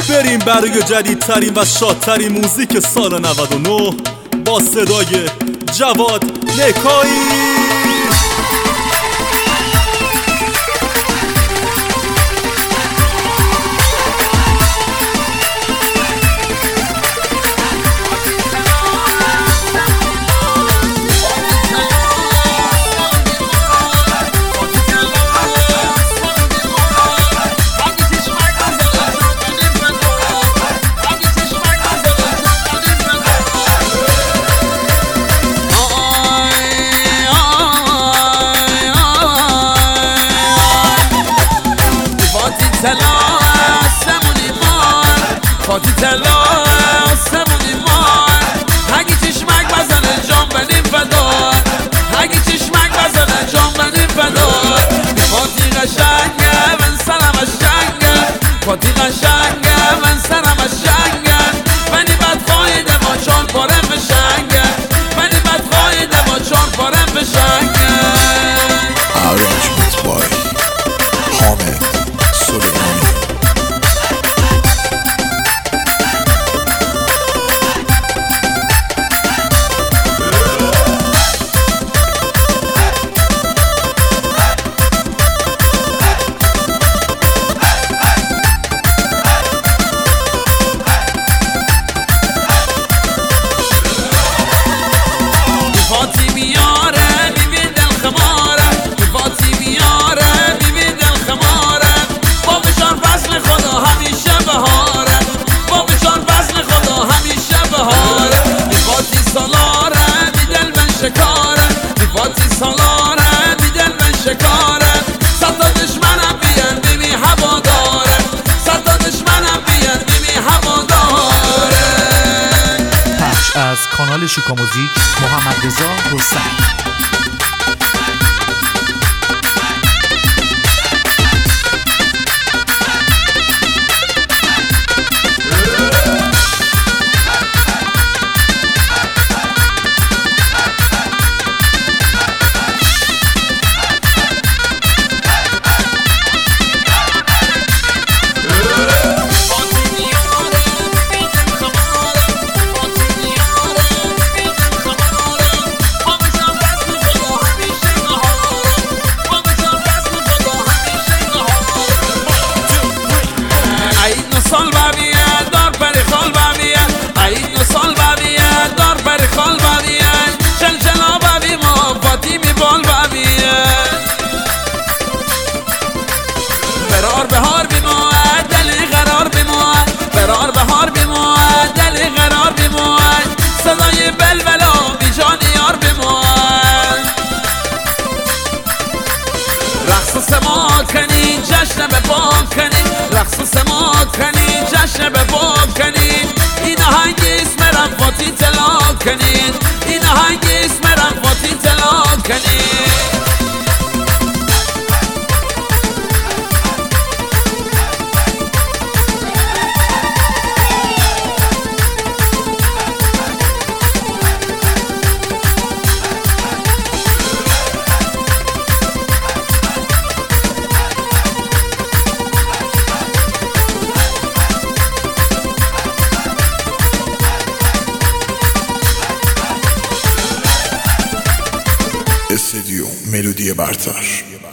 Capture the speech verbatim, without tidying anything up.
بریم برای جدیدترین و شادترین موزیک سال نود و نه با صدای جواد نکایی. فاتی تلا آسمونی مار اگه چشمک بزنه جام بدیم فدار اگه چشمک بزنه جام بدیم فدار فاتی قشنگه من سرم قشنگه فاتی قشنگه من سرم قشنگه منی بد قایده ما چون پارم بشنگه منی بد قایده ما چون پارم بشنگه. Arrangement by Hamid Suleimani. فاتی میاره ببین دل خماره فاتی میاره ببین دل خماره با بشان فصل خدا همیشه بهاره با بشان فصل خدا همیشه بهاره فاتی سالاره بی دل من شکاره فاتی سالاره بی دل من شکاره صد تا دشمنم بیان ببین هوا داره صد تا دشمنم بیان ببین هوا داره. پخش از کانال شیکا موزیک محمد رضا رستم. سال بابیه دار پری خال بابیه عید سال بابیه دار پری خال بابیه چل چلا بابی ما فاتی می بال بابیه برار بهار بی ما دلی قرار بی ما برار بهار بی ما دلی قرار بی ما صدای بلبلا بی جان یار بی ما رقص سما کنی جشن به پا کنی رقص سما کنی جشن به پا کنی این آهنگ اسم رم فاتی تلا کنی این آهنگ اسم رم فاتی تلا کنی. استدیو ملودی برتر.